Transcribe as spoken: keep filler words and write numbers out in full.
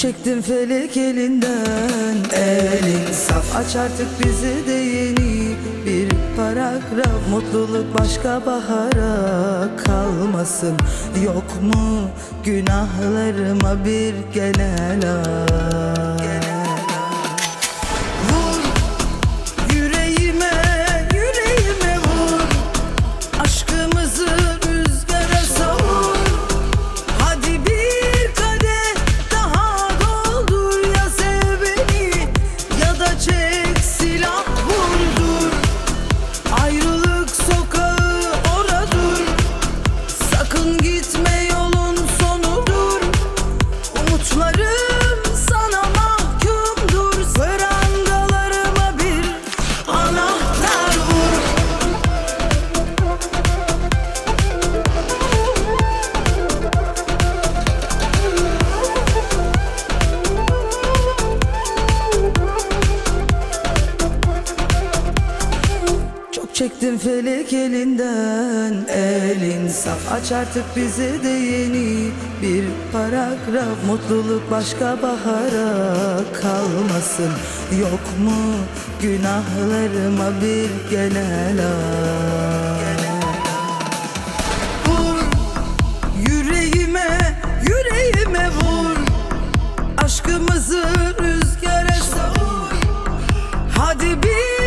çektim felek elinden. Elin saf, aç artık bize de yeni bir paragraf. Mutluluk başka bahara kalmasın. Yok mu günahlarıma bir genel af? Vur yüreğime, yüreğime vur. Aşkımızı rüzgara savur. Hadi bir kadeh daha doldur. Ya sev beni ya da çek silah vurdur. Ayrılık sokağı oradır. Sakın gitme, yolun sonudur. Umutlarım sana mahkumdur. Prangalarıma bir anahtar vur. Çok çektim felek elinden. Elin saf, aç artık bize de yeni bir paragraf. Mutluluk başka bahara kalmasın. Yok mu günahlarıma bir genel af? Vur yüreğime, yüreğime vur. Aşkımızı rüzgara savur. Hadi bir